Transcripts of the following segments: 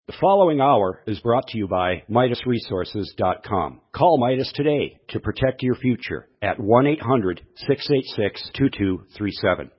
The following hour is brought to you by MidasResources.com. Call Midas today to protect your future at 1-800-686-2237.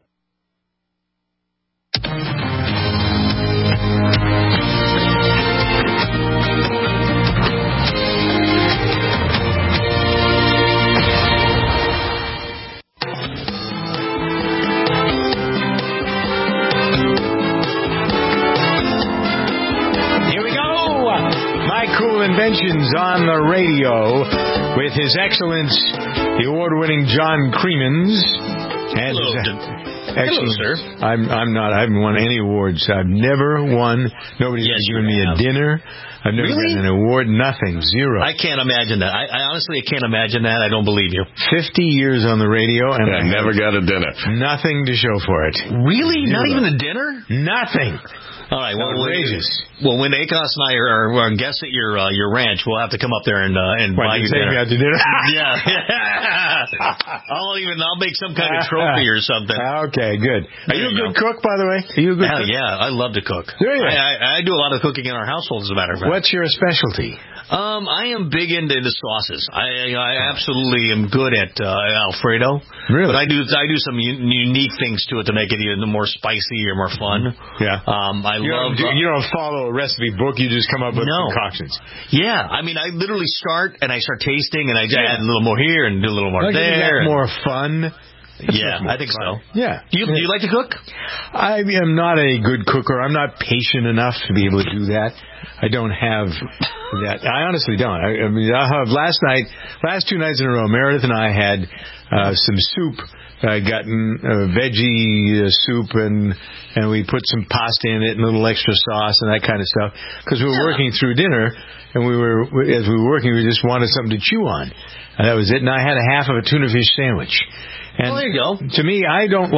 Cool Inventions on the radio with His Excellence, the award-winning John Creemans. Hello, sir. I'm not. I haven't won any awards. I've never won. Nobody's given me a dinner. I've never gotten an award. Nothing. Zero. I can't imagine that. I honestly can't imagine that. I don't believe you. 50 years on the radio, and I never got a dinner. Nothing to show for it. Really? Zero. Not even a dinner? Nothing. All right. Well, outrageous. Well, when Akos and I are guests at your ranch, we'll have to come up there and buy you dinner. Take me out to dinner? Yeah. I'll make some kind of trophy or something. Okay, good. Are you a good cook, by the way? Are you a good cook? Yeah, I love to cook. Do you? I do a lot of cooking in our household, as a matter of fact. What's your specialty? I am big into the sauces. I absolutely am good at Alfredo. Really? But I do some unique things to it to make it either more spicy or more fun. Yeah. You don't follow a recipe book. You just come up with concoctions. Yeah. I mean, I literally start tasting, and I add a little more here and do a little more there. More fun. Yeah, I think so. Yeah. Do you like to cook? I am not a good cooker. I'm not patient enough to be able to do that. I don't have that. I honestly don't. I mean, last 2 nights in a row, Meredith and I had some soup. I gotten veggie soup, and we put some pasta in it and a little extra sauce and that kind of stuff. Because we were working through dinner, and as we were working, we just wanted something to chew on. And that was it. And I had a half of a tuna fish sandwich. And there you go. To me, I don't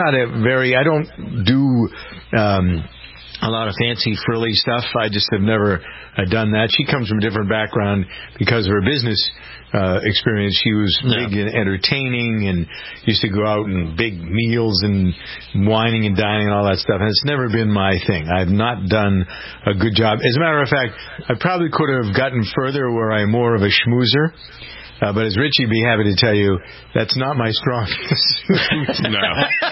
do a lot of fancy frilly stuff. I just have never done that. She comes from a different background because of her business experience. She was big in entertaining and used to go out and big meals and wining and dining and all that stuff. And it's never been my thing. I've not done a good job. As a matter of fact, I probably could have gotten further where I'm more of a schmoozer. But as Richie would be happy to tell you, that's not my strongest suit. No.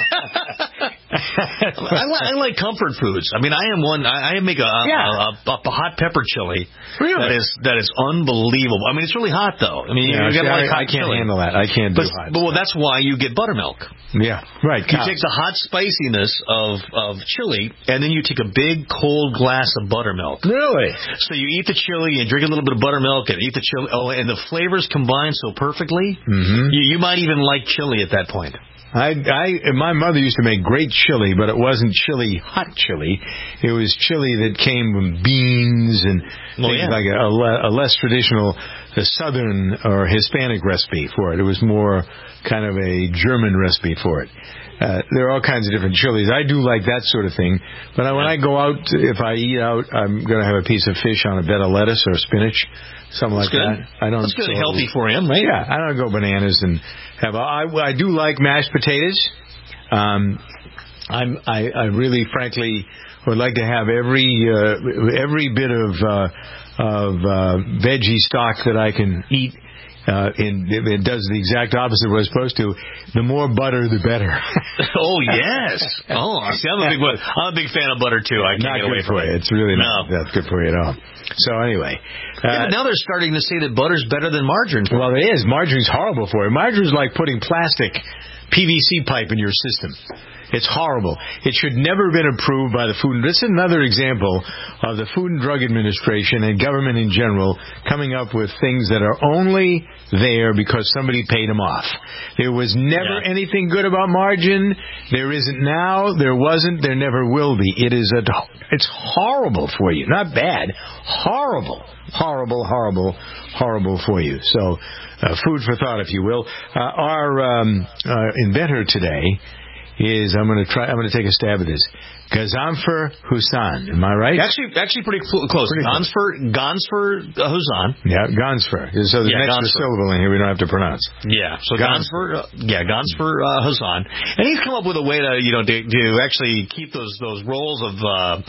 I like comfort foods. I mean, I am one. I make a hot pepper chili. Really? That is unbelievable. I mean, it's really hot though. I mean, you got like hot I can't chili. handle that. I can't do hot. But that's why you get buttermilk. Yeah, right. You take the hot spiciness of chili, and then you take a big cold glass of buttermilk. Really? So you eat the chili and drink a little bit of buttermilk and eat the chili. Oh, and the flavors combine so perfectly. Mm-hmm. You might even like chili at that point. My mother used to make great chili, but it wasn't hot chili. It was chili that came from beans and things like a less traditional Southern or Hispanic recipe for it. It was more kind of a German recipe for it. There are all kinds of different chilies. I do like that sort of thing. But when I go out, if I eat out, I'm going to have a piece of fish on a bed of lettuce or spinach, something like that. That's good and healthy for him, right? Yeah, I don't go bananas and have. I do like mashed potatoes. I really, frankly, would like to have every bit of veggie stock that I can eat. It does the exact opposite of what it's supposed to. The more butter, the better. Oh, yes. Oh, see, I'm a big fan of butter, too. I can't get away from it. It's really not that good for you at all. So, anyway. But now they're starting to say that butter's better than margarine. Well, it is. Margarine's horrible for you. Margarine's like putting plastic PVC pipe in your system. It's horrible. It should never have been approved by the Food. This is another example of the Food and Drug Administration and government in general coming up with things that are only there because somebody paid them off. There was never anything good about margarine. There isn't now. There wasn't. There never will be. It's horrible for you. Not bad. Horrible. Horrible, horrible, horrible for you. So, food for thought, if you will. Our inventor today is I'm going to take a stab at this. Gazanfer Hussan. Am I right? Actually pretty close. Ghansfer Hussan. Yeah, Ghansfer. So the next syllable in here we don't have to pronounce. Yeah. So Ghansfer Hussan. And he's come up with a way to, to actually keep those rolls of,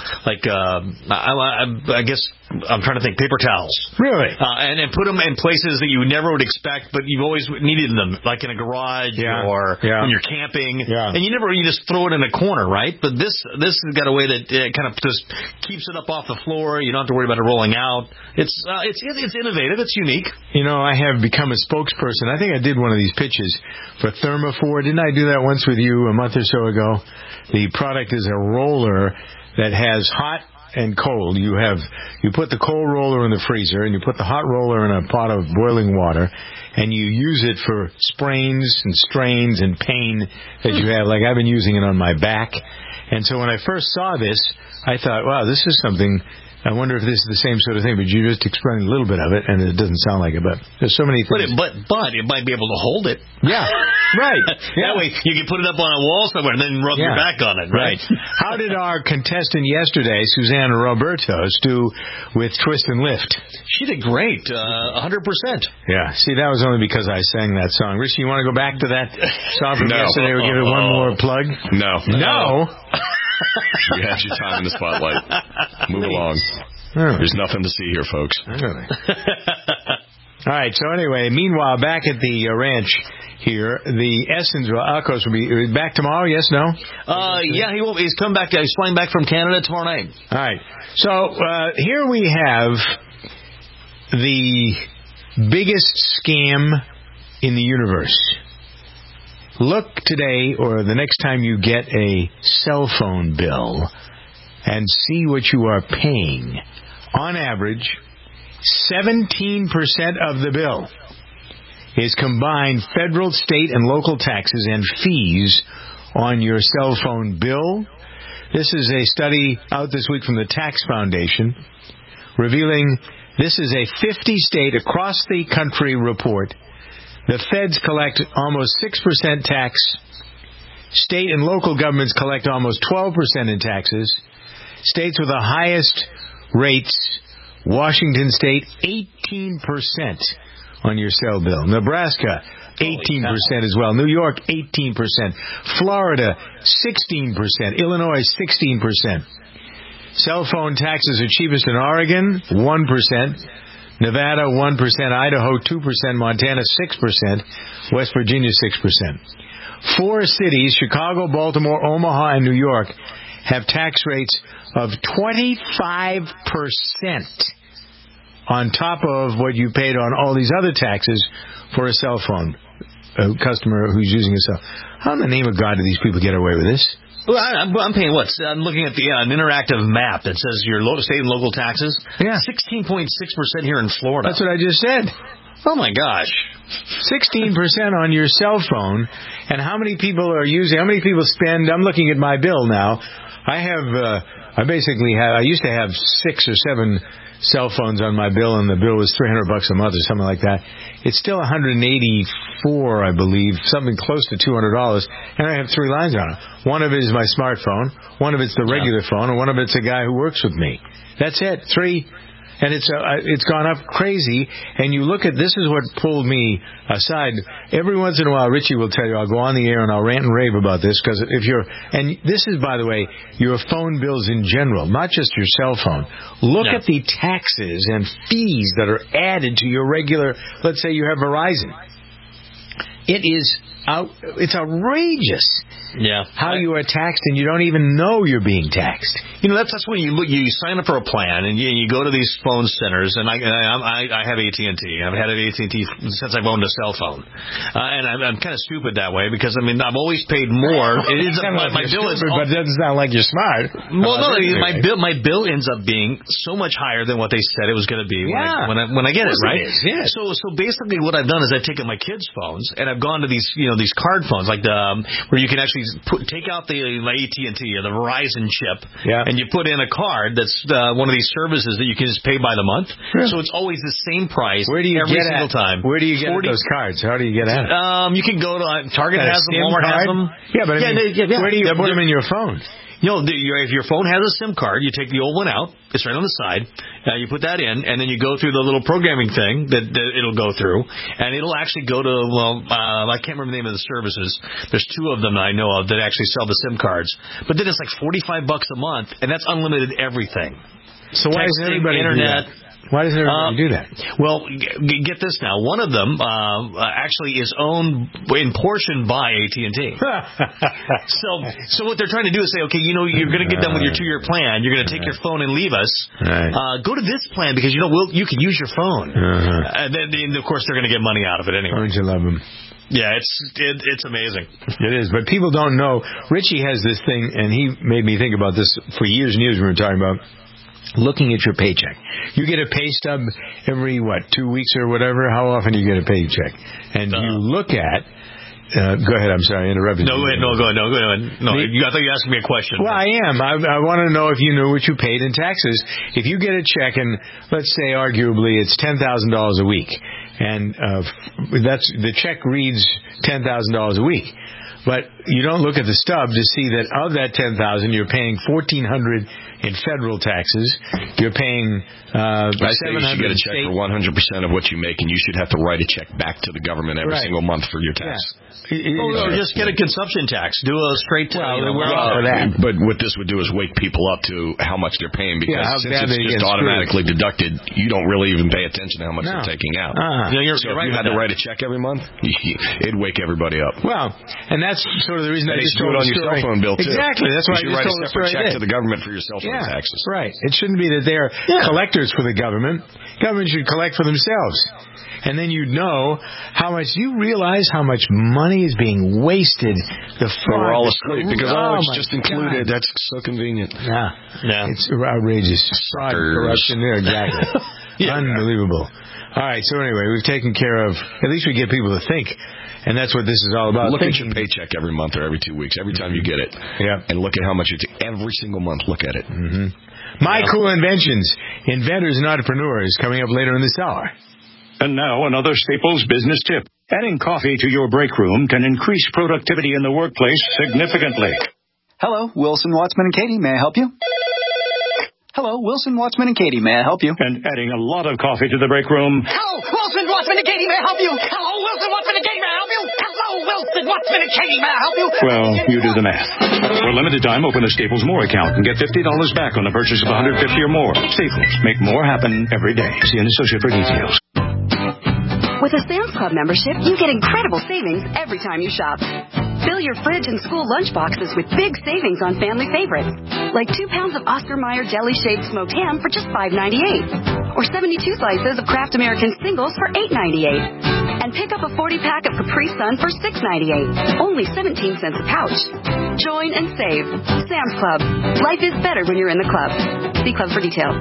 I guess, I'm trying to think, paper towels. Really? And put them in places that you never would expect, but you've always needed them, like in a garage or when you're camping. Yeah. And you just throw it in a corner, right? But this has got a way that kind of just keeps it up off the floor. You don't have to worry about it rolling out. It's innovative. It's unique. I have become a spokesperson. I think I did one of these pitches for Thermofor. Didn't I do that once with you a month or so ago? The product is a roller that has hot and cold. You put the cold roller in the freezer, and you put the hot roller in a pot of boiling water, and you use it for sprains and strains and pain that you have. Like I've been using it on my back. And so when I first saw this, I thought, wow, this is something. I wonder if this is the same sort of thing, but you just explained a little bit of it, and it doesn't sound like it. But there's so many things. But it might be able to hold it. Yeah, right. That way you can put it up on a wall somewhere and then rub your back on it, right? How did our contestant yesterday, Susanna Robertos, do with Twist and Lift? She did great, 100%. Yeah. See, that was only because I sang that song. Richie, you want to go back to that song from yesterday? We'll give it one more plug. No. You had your time in the spotlight. Move along. There's nothing to see here, folks. Really? All right, so anyway, meanwhile, back at the ranch here, the Estenville Alcos will be back tomorrow, yes, no? Yeah, he will. He's coming back. He's flying back from Canada tomorrow night. All right. So here we have the biggest scam in the universe. Look today or the next time you get a cell phone bill and see what you are paying. On average, 17% of the bill is combined federal, state, and local taxes and fees on your cell phone bill. This is a study out this week from the Tax Foundation revealing this is a 50-state across the country report. The feds collect almost 6% tax. State and local governments collect almost 12% in taxes. States with the highest rates, Washington State, 18% on your cell bill. Nebraska, 18% as well. New York, 18%. Florida, 16%. Illinois, 16%. Cell phone taxes are cheapest in Oregon, 1%. Nevada, 1%, Idaho, 2%, Montana, 6%, West Virginia, 6%. 4 cities, Chicago, Baltimore, Omaha, and New York, have tax rates of 25% on top of what you paid on all these other taxes for a cell phone, a customer who's using a cell phone. How in the name of God do these people get away with this? Well, I'm paying what? I'm looking at an interactive map that says your state and local taxes. Yeah. 16.6% here in Florida. That's what I just said. Oh, my gosh. 16% on your cell phone. And how many people spend, I'm looking at my bill now. I used to have 6 or 7 cell phones on my bill, and the bill was $300 a month or something like that. It's still $184, I believe, something close to $200, and I have 3 lines on it. One of it is my smartphone, one of it's the regular phone, and one of it's a guy who works with me. That's it, 3. And it's gone up crazy. And you look at, this is what pulled me aside. Every once in a while, Richie will tell you, I'll go on the air and I'll rant and rave about this, because and this is, by the way, your phone bills in general, not just your cell phone. Look at the taxes and fees that are added to your regular, let's say you have Verizon. It's outrageous. Yeah. How you are taxed and you don't even know you're being taxed. That's when you sign up for a plan and you go to these phone centers, and I have AT&T. I've had AT&T since I've owned a cell phone, and I'm kind of stupid that way because I've always paid more. It is my bill is, but it doesn't sound like you're smart. Well, no, my bill ends up being so much higher than what they said it was going to be when I get it, right? Yeah. So basically what I've done is I've taken my kids' phones and I've gone to these these card phones like where you can actually take out the AT&T or the Verizon chip, and you put in a card that's one of these services that you can just pay by the month. Yeah. So it's always the same price every single time. Where do you get those cards? How do you get at it? You can go to Target has them, Walmart has them. Yeah, but where do you put them in your phone? If your phone has a SIM card, you take the old one out. It's right on the side. You put that in, and then you go through the little programming thing that it'll go through, and it'll actually go to, I can't remember the name of the services. There's 2 of them that I know of that actually sell the SIM cards. But then it's like $45 a month, and that's unlimited everything. So why does everybody internet? Why does everybody do that? Well, get this now. One of them actually is owned in portion by AT&T. So what they're trying to do is say, okay, you're going to get done with your 2-year plan. You're going to take your phone and leave us. Right. Go to this plan because you can use your phone. And then, of course, they're going to get money out of it anyway. Don't you love them? Yeah, it's amazing. It is, but people don't know. Richie has this thing, and he made me think about this for years and years. We were talking about looking at your paycheck. You get a pay stub every, 2 weeks or whatever? How often do you get a paycheck? And you look at... go ahead, I'm sorry, I interrupted you. Go ahead. I thought you were asking me a question. Well, I am. I want to know if you knew what you paid in taxes. If you get a check, and let's say arguably it's $10,000 a week, and the check reads $10,000 a week, but you don't look at the stub to see that of that $10,000, you're paying $1,400 in federal taxes. You're paying I say you should get a check for 100% of what you make, and you should have to write a check back to the government every single month for your tax. Or just get a consumption tax. Do a straight tax. But what this would do is wake people up to how much they're paying, because since it's just automatically deducted, you don't really even pay attention to how much they're taking out. So if you had to write a check every month, it'd wake everybody up. Well, and that's sort of the reason I just told do it on your cell phone bill, too. Exactly. That's why you should write a separate check to the government for your cell phone taxes. Right. It shouldn't be that they're collectors for the government. Government should collect for themselves. And then you'd know how much. You realize how much money is being wasted. We're all asleep because it's just included. God. That's so convenient. Yeah. It's outrageous. Fraud, corruption there, exactly. Unbelievable. All right, so anyway, we've taken care of, at least we get people to think, and that's what this is all about. Look at your paycheck every month or every 2 weeks, every time you get it. And look at how much it's every single month. Look at it. My Cool Inventions, Inventors and Entrepreneurs, coming up later in this hour. And now another Staples business tip. Adding coffee to your break room can increase productivity in the workplace significantly. Hello, Wilson, Wattsman, and Katie. May I help you? Hello, Wilson, Wattsman, and Katie. May I help you? And adding a lot of coffee to the break room. Hello, Wilson, Wattsman, and Katie. May I help you? Hello, Wilson, Wattsman, and Katie. May I help you? Hello, Wilson, Wattsman, and Katie. May I help you? Well, you do the math. For a limited time, open a Staples More account and get $50 back on the purchase of $150 or more. Staples. Make more happen every day. See an associate for details. With a Sam's Club membership, you get incredible savings every time you shop. Fill your fridge and school lunch boxes with big savings on family favorites, like 2 pounds of Oscar Mayer deli-shaved smoked ham for just $5.98, or 72 slices of Kraft American Singles for $8.98, and pick up a 40-pack of Capri Sun for $6.98, only 17 cents a pouch. Join and save. Sam's Club. Life is better when you're in the club. See club for details.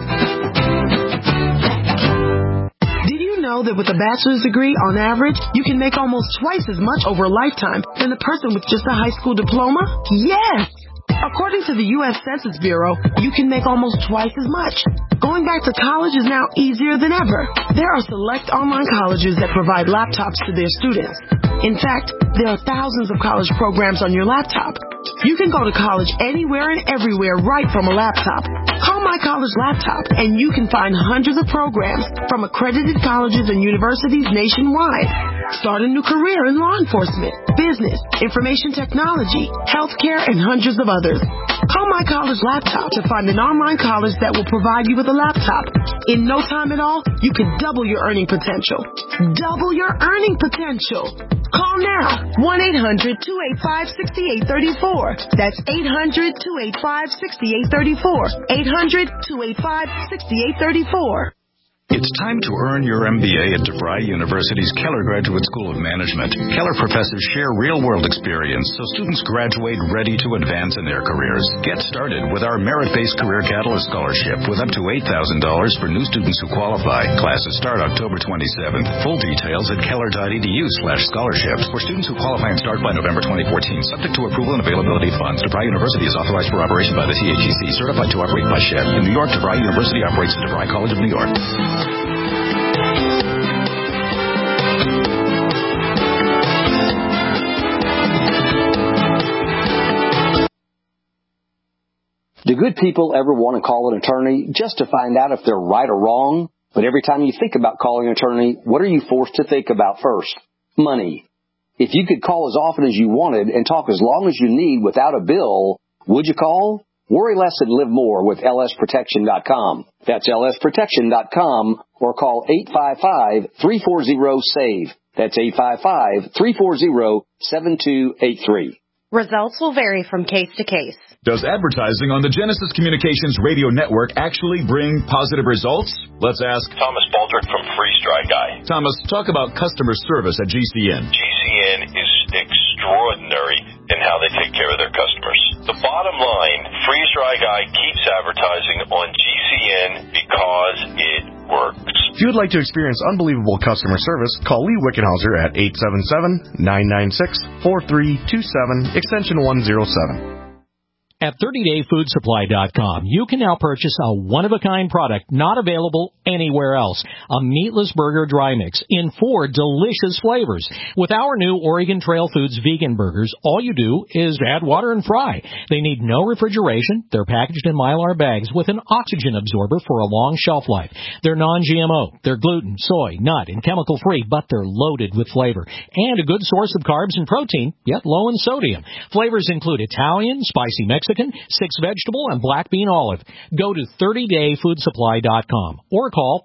Know that with a bachelor's degree, on average, you can make almost twice as much over a lifetime than a person with just a high school diploma? Yes! According to the U.S. Census Bureau, you can make almost twice as much. Going back to college is now easier than ever. There are select online colleges that provide laptops to their students. In fact, there are thousands of college programs on your laptop. You can go to college anywhere and everywhere right from a laptop. Call My College Laptop, and you can find hundreds of programs from accredited colleges and universities nationwide. Start a new career in law enforcement, business, information technology, healthcare, and hundreds of others. Call My College Laptop to find an online college that will provide you with a laptop. In no time at all, you can double your earning potential. Double your earning potential. Call now. 1-800-285-6834. That's 800-285-6834. 800-285-6834. It's time to earn your MBA at DeVry University's Keller Graduate School of Management. Keller professors share real-world experience so students graduate ready to advance in their careers. Get started with our merit-based Career Catalyst Scholarship with up to $8,000 for new students who qualify. Classes start October 27th. Full details at keller.edu/scholarships for students who qualify and start by November 2014. Subject to approval and availability of funds. DeVry University is authorized for operation by the TAGC, certified to operate by SHED. In New York, DeVry University operates the DeVry College of New York. Do good people ever want to call an attorney just to find out if they're right or wrong? But every time you think about calling an attorney, what are you forced to think about first? Money. If you could call as often as you wanted and talk as long as you need without a bill, would you call? Worry less and live more with lsprotection.com. That's lsprotection.com or call 855-340-SAVE. That's 855-340-7283. Results will vary from case to case. Does advertising on the Genesis Communications Radio Network actually bring positive results? Let's ask Thomas Baldrick from Freeze Dry Guy. Thomas, talk about customer service at GCN. GCN is extraordinary in how they take care of their customers. The bottom line, Freeze Dry Guy keeps advertising on GCN because it works. If you would like to experience unbelievable customer service, call Lee Wickenhauser at 877-996-4327, extension 107. At 30dayfoodsupply.com, you can now purchase a one-of-a-kind product not available anywhere else. A meatless burger dry mix in 4 delicious flavors. With our new Oregon Trail Foods vegan burgers, all you do is add water and fry. They need no refrigeration. They're packaged in Mylar bags with an oxygen absorber for a long shelf life. They're non-GMO. They're gluten, soy, nut, and chemical-free, but they're loaded with flavor. And a good source of carbs and protein, yet low in sodium. Flavors include Italian, spicy Mexican, 6-vegetable, and black bean olive. Go to 30dayfoodsupply.com or call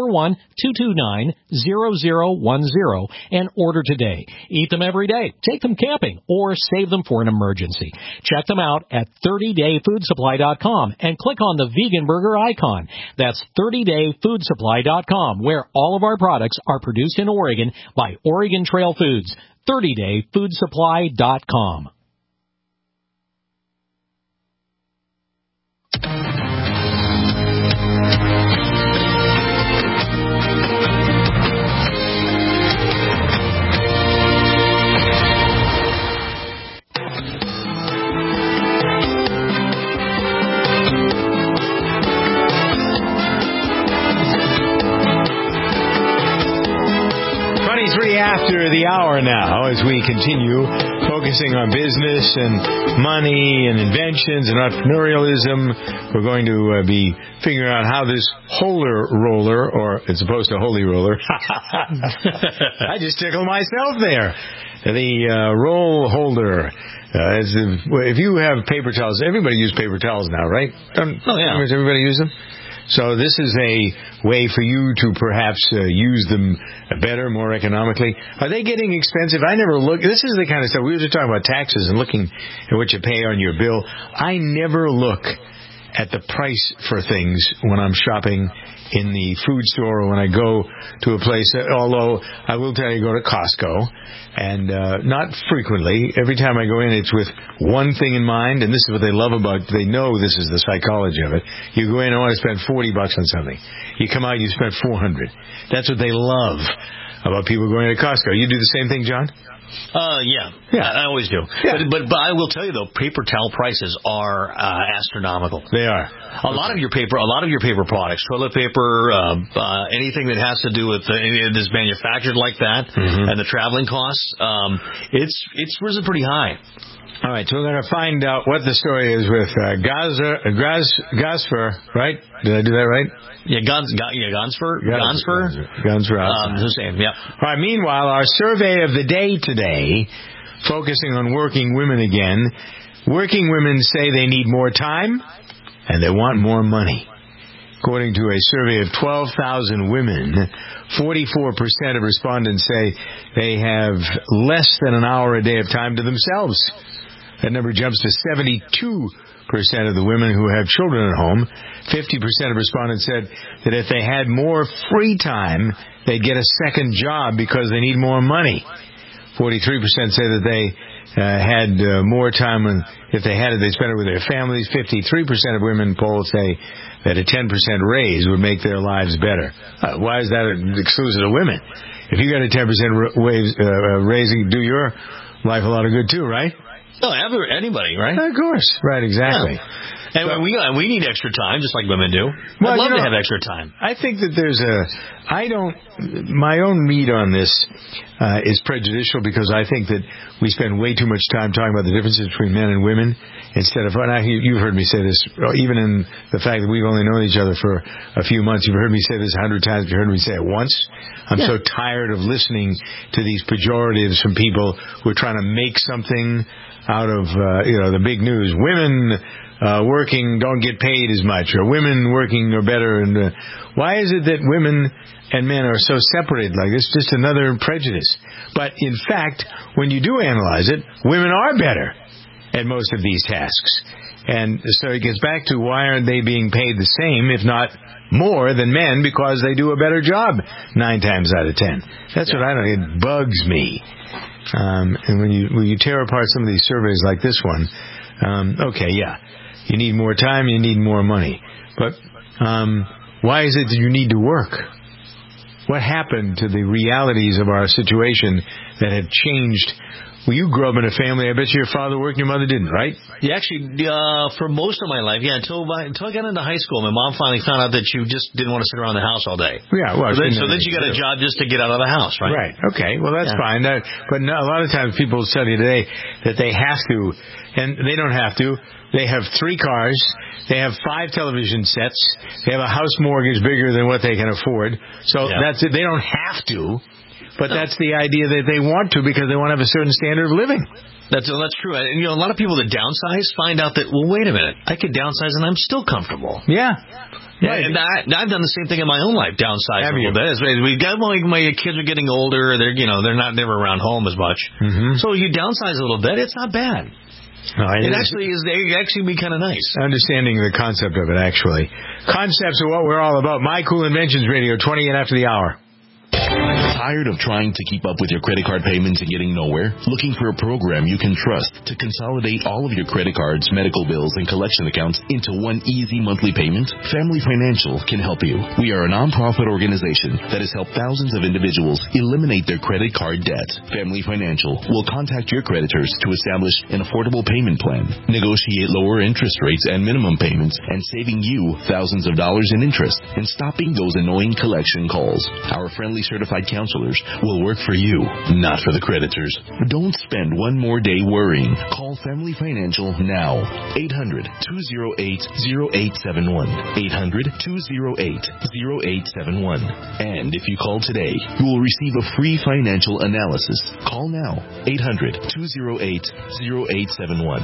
541-229-0010 and order today. Eat them every day, take them camping, or save them for an emergency. Check them out at 30dayfoodsupply.com and click on the vegan burger icon. That's 30dayfoodsupply.com, where all of our products are produced in Oregon by Oregon Trail Foods. 30dayfoodsupply.com. After the hour now, as we continue focusing on business and money and inventions and entrepreneurialism, we're going to be figuring out how this Holer roller, or as opposed to holy roller, I just tickled myself there. The roll holder. If you have paper towels, everybody uses paper towels now, right? Oh, yeah. Does everybody use them? So this is a way for you to perhaps use them better, more economically. Are they getting expensive? I never look. This is the kind of stuff. We were just talking about taxes and looking at what you pay on your bill. I never look at the price for things when I'm shopping in the food store or when I go to a place, although I will tell you, go to Costco, and not frequently. Every time I go in, it's with one thing in mind, and this is what they love about it. They know this is the psychology of it. You go in, I want to spend $40 on something. You come out, you spend $400. That's what they love about people going to Costco. You do the same thing, John? Yeah, I always do. Yeah. But I will tell you though, paper towel prices are astronomical. They are. A lot of your paper products, toilet paper, anything that has to do with any of this manufactured like that, and the traveling costs, it's risen pretty high. All right, so we're going to find out what the story is with Gosfer, right? Did I do that right? Yeah, Gonsfer. The same, yeah. All right, meanwhile, our survey of the day today, focusing on working women again. Working women say they need more time and they want more money. According to a survey of 12,000 women, 44% of respondents say they have less than an hour a day of time to themselves. That number jumps to 72% of the women who have children at home. 50% of respondents said that if they had more free time, they'd get a second job because they need more money. 43% say that they had more time, and if they had it, they'd spend it with their families. 53% of women polled say that a 10% raise would make their lives better. Why is that exclusive to women? If you got a 10% raise, do your life a lot of good too, right? No, anybody, right? Of course. Right, exactly. Yeah. And we need extra time, just like women do. Well, I'd love to have extra time. I think that my own read on this is prejudicial because I think that we spend way too much time talking about the differences between men and women instead of, you've heard me say this, even in the fact that we've only known each other for a few months. You've heard me say this 100 times. You've heard me say it once. I'm so tired of listening to these pejoratives from people who are trying to make something out of, the big news. Women working don't get paid as much, or women working are better. And why is it that women and men are so separated like this? Just another prejudice. But in fact, when you do analyze it, women are better at most of these tasks. And so it gets back to why aren't they being paid the same, if not more than men, because they do a better job 9 times out of 10. That's what I don't. It bugs me. And when you tear apart some of these surveys like this one, you need more time, you need more money. But why is it that you need to work? What happened to the realities of our situation that have changed? Well, you grew up in a family. I bet your father worked and your mother didn't, right? Yeah, actually, for most of my life, until I got into high school, my mom finally found out that you just didn't want to sit around the house all day. Yeah, well, so then you got a job just to get out of the house, right? Right. Okay. Well, that's fine. But no, a lot of times people tell you today that they have to, and they don't have to. They have 3 cars. They have 5 television sets. They have a house mortgage bigger than what they can afford. So that's it. They don't have to. But that's the idea that they want to because they want to have a certain standard of living. That's true. And, a lot of people that downsize find out that, well, wait a minute, I could downsize and I'm still comfortable. Yeah. Right. And I've done the same thing in my own life, downsize a little bit. We got my kids are getting older. They're they're never around home as much. Mm-hmm. So you downsize a little bit, it's not bad. No, it actually be kind of nice. Understanding the concept of it, actually. Concepts are what we're all about. My Cool Inventions Radio, 20 after the hour. Tired of trying to keep up with your credit card payments and getting nowhere? Looking for a program you can trust to consolidate all of your credit cards, medical bills, and collection accounts into one easy monthly payment? Family Financial can help you. We are a nonprofit organization that has helped thousands of individuals eliminate their credit card debt. Family Financial will contact your creditors to establish an affordable payment plan, negotiate lower interest rates and minimum payments, and saving you thousands of dollars in interest and stopping those annoying collection calls. Our friendly certified counselors will work for you, not for the creditors. Don't spend one more day worrying. Call Family Financial now. 800-208-0871. 800-208-0871. And if you call today, you will receive a free financial analysis. Call now. 800-208-0871.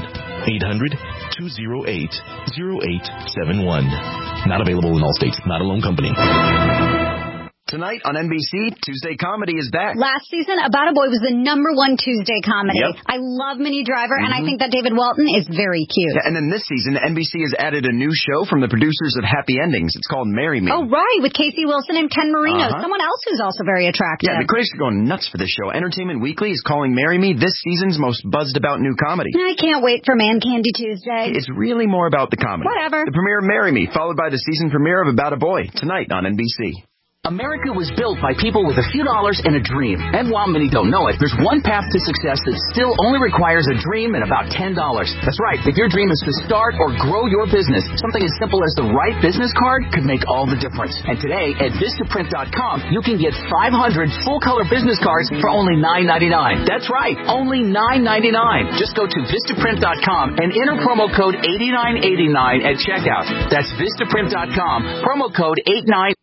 800-208-0871. Not available in all states. Not a loan company. Tonight on NBC, Tuesday Comedy is back. Last season, About a Boy was the #1 Tuesday comedy. Yep. I love Minnie Driver, and I think that David Walton is very cute. Yeah, and then this season, NBC has added a new show from the producers of Happy Endings. It's called Marry Me. Oh, right, with Casey Wilson and Ken Marino, someone else who's also very attractive. Yeah, the critics are going nuts for this show. Entertainment Weekly is calling Marry Me this season's most buzzed about new comedy. I can't wait for Man Candy Tuesday. It's really more about the comedy. Whatever. The premiere of Marry Me, followed by the season premiere of About a Boy, tonight on NBC. America was built by people with a few dollars and a dream. And while many don't know it, there's one path to success that still only requires a dream and about $10. That's right. If your dream is to start or grow your business, something as simple as the right business card could make all the difference. And today at Vistaprint.com, you can get 500 full-color business cards for only $9.99. That's right, only $9.99. Just go to Vistaprint.com and enter promo code 8989 at checkout. That's Vistaprint.com, promo code 8989.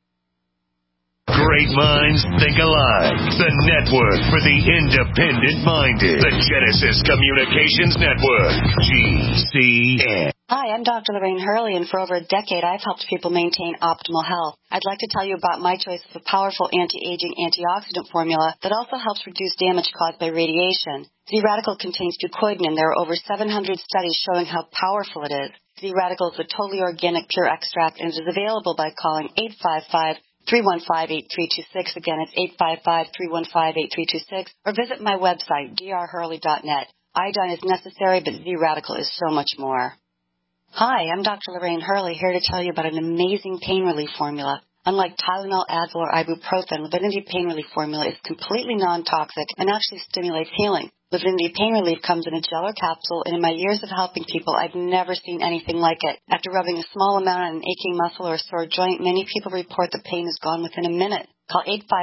Great minds think alike. The network for the independent-minded. The Genesis Communications Network. GCN. Hi, I'm Dr. Lorraine Hurley, and for over a decade, I've helped people maintain optimal health. I'd like to tell you about my choice of a powerful anti-aging antioxidant formula that also helps reduce damage caused by radiation. Z-Radical contains fucoidan, and there are over 700 studies showing how powerful it is. Z-Radical is a totally organic, pure extract, and is available by calling 855-315-8326. Again, it's 855-315-8326. Or visit my website, drhurley.net. Iodine is necessary, but Z-Radical is so much more. Hi, I'm Dr. Lorraine Hurley, here to tell you about an amazing pain relief formula. Unlike Tylenol, Advil, or ibuprofen, Livinity Pain Relief Formula is completely non-toxic and actually stimulates healing. Livindia Pain Relief comes in a gel or capsule, and in my years of helping people, I've never seen anything like it. After rubbing a small amount on an aching muscle or a sore joint, many people report the pain is gone within a minute. Call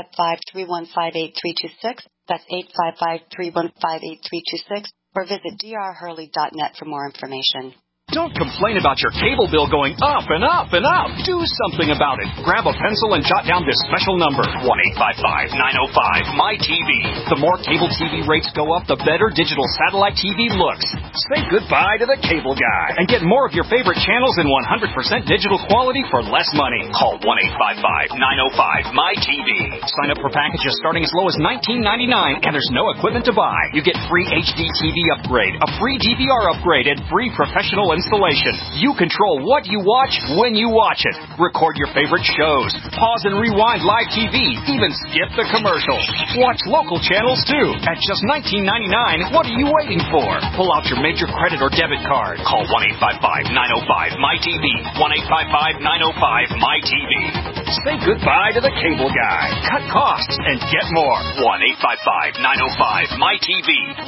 855-315-8326. That's 855-315-8326. Or visit drhurley.net for more information. Don't complain about your cable bill going up and up and up. Do something about it. Grab a pencil and jot down this special number, 1-855-905-MY-TV. The more cable TV rates go up, the better digital satellite TV looks. Say goodbye to the cable guy and get more of your favorite channels in 100% digital quality for less money. Call 1-855-905-MY-TV. Sign up for packages starting as low as $19.99, and there's no equipment to buy. You get free HD TV upgrade, a free DVR upgrade, and free professional installation. You control what you watch when you watch it. Record your favorite shows. Pause and rewind live TV. Even skip the commercials. Watch local channels too. At just $19.99, what are you waiting for? Pull out your major credit or debit card. Call 1-855-905-MY-TV. 1-855-905-MY-TV. Say goodbye to the cable guy. Cut costs and get more. 1-855-905-MY-TV.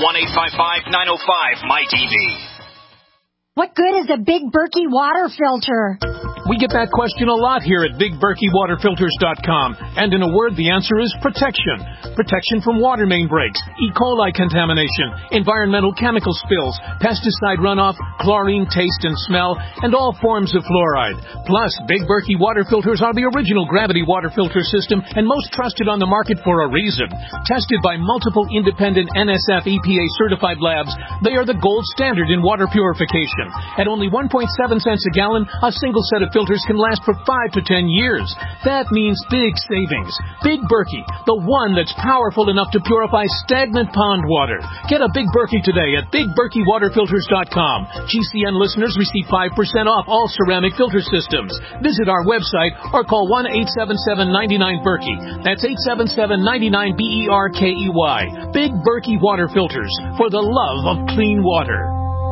1-855-905-MY-TV. What good is a Big Berkey water filter? We get that question a lot here at BigBerkeyWaterFilters.com. And in a word, the answer is protection. Protection from water main breaks, E. coli contamination, environmental chemical spills, pesticide runoff, chlorine taste and smell, and all forms of fluoride. Plus, Big Berkey water filters are the original gravity water filter system and most trusted on the market for a reason. Tested by multiple independent NSF EPA certified labs, they are the gold standard in water purification. At only 1.7 cents a gallon, a single set of filters can last for 5 to 10 years. That means big savings. Big Berkey, the one that's powerful enough to purify stagnant pond water. Get a Big Berkey today at BigBerkeyWaterFilters.com. GCN listeners receive 5% off all ceramic filter systems. Visit our website or call 1-877-99-BERKEY. That's 877-99-BERKEY. Big Berkey Water Filters, for the love of clean water.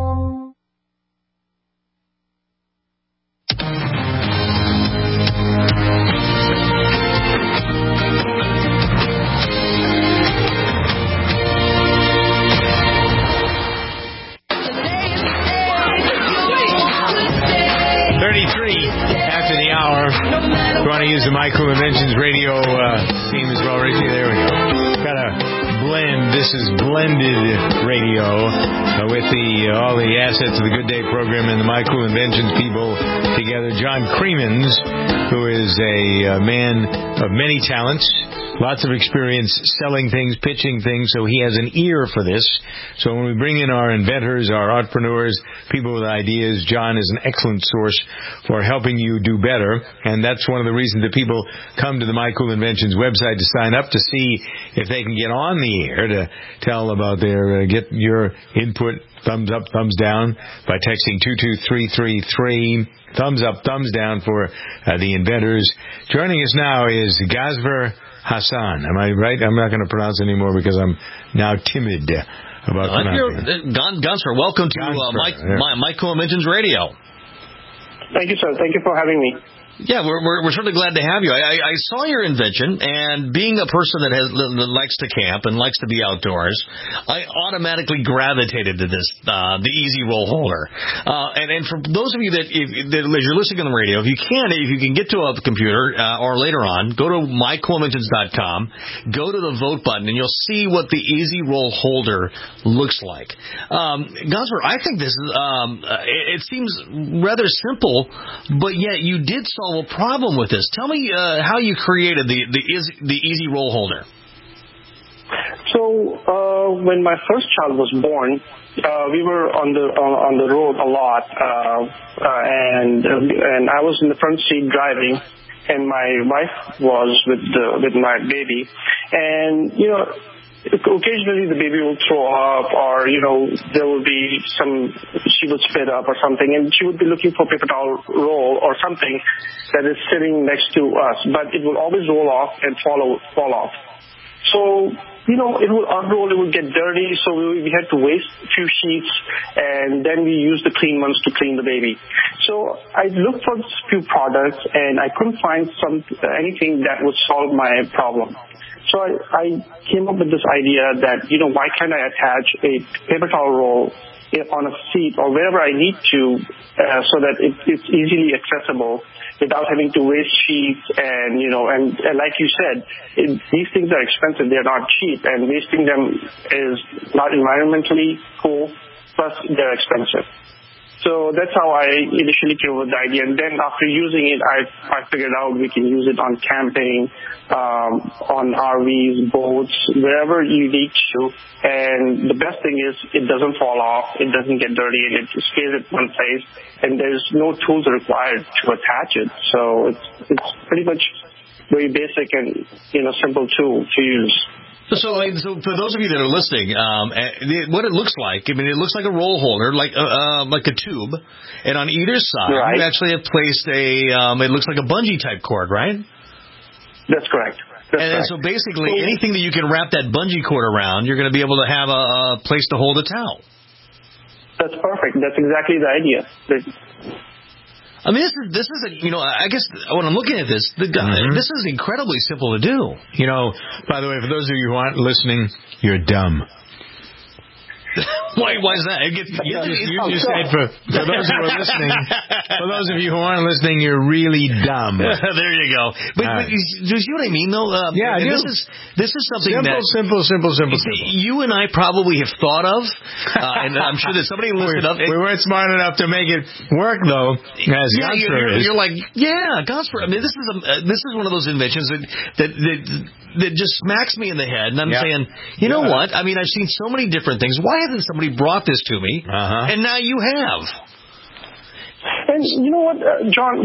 If you want to use the My Cool Inventions radio theme as well, Richie, there we go. Got a blend. This is blended radio with all the assets of the Good Day program and the My Cool Inventions people together. John Creemans, who is a man of many talents, lots of experience selling things, pitching things, so he has an ear for this. So when we bring in our inventors, our entrepreneurs, people with ideas, John is an excellent source for helping you do better. And that's one of the reasons that people come to the My Cool Inventions website to sign up to see if they can get on the air to tell about their, get your input, thumbs up, thumbs down, by texting 22333. Thumbs up, thumbs down for the inventors. Joining us now is Ghazver Hassan. Am I right? I'm not going to pronounce it anymore because I'm now timid about pronouncing it. Ghazver, welcome to My Cool Inventions Radio. Thank you, sir. Thank you for having me. Yeah, we're certainly glad to have you. I saw your invention, and being a person that likes to camp and likes to be outdoors, I automatically gravitated to this, the Easy Roll Holder. And for those of you that as you're listening on the radio, if you can get to a computer or later on, go to mycoolinventions.com, go to the vote button, and you'll see what the Easy Roll Holder looks like. Ghazver, I think this is it seems rather simple, but yet you did solve a problem with this. Tell me how you created the Easy Roll Holder. So when my first child was born, we were on the road a lot, and I was in the front seat driving, and my wife was with my baby, and occasionally the baby will throw up, or there will be she would spit up or something, and she would be looking for paper towel roll or something that is sitting next to us, but it will always roll off and fall off. So it will unroll, it will get dirty, so we had to waste a few sheets, and then we used the clean ones to clean the baby. So I looked for a few products, and I couldn't find anything that would solve my problem. So I came up with this idea that, why can't I attach a paper towel roll on a seat or wherever I need to so that it's easily accessible without having to waste sheets and like you said, these things are expensive. They're not cheap, and wasting them is not environmentally cool, plus they're expensive. So that's how I initially came up with the idea. And then after using it, I figured out we can use it on camping, on RVs, boats, wherever you need to. And the best thing is it doesn't fall off, it doesn't get dirty, and it stays at one place. And there's no tools required to attach it. So it's pretty much very basic and simple tool to use. So for those of you that are listening, what it looks like, it looks like a roll holder, like a tube, and on either side, right, you actually have placed it looks like a bungee type cord, right? That's correct. And so basically, anything that you can wrap that bungee cord around, you're going to be able to have a place to hold a towel. That's perfect. That's exactly the idea. This is I guess when I'm looking at this, this is incredibly simple to do. By the way, for those of you who aren't listening, you're dumb. Why is that? You just said for those who are listening, for those of you who aren't listening, you're really dumb. There you go. But do you see what I mean, though? Yeah, I do. This is something simple. You and I probably have thought of, and I'm sure that somebody listed up. We weren't smart enough to make it work, though. As Gosper is. You're like, Gosper. This is one of those inventions that just smacks me in the head, and I'm saying, you know what? I've seen so many different things. Why hasn't somebody brought this to me? And now you have. And you know what, John,